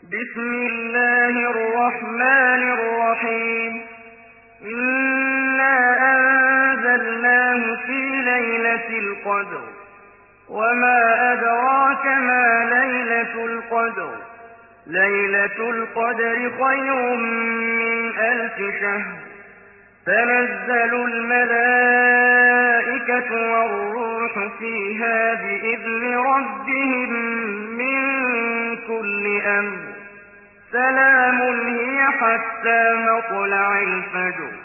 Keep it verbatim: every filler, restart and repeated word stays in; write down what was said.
بسم الله الرحمن الرحيم إنا أنزلناه في ليلة القدر وما أدراك ما ليلة القدر ليلة القدر خير من ألف شهر تنزل الملائكة والروح فيها بإذن ربهم من كل أمر سلام هي حتى مطلع الفجر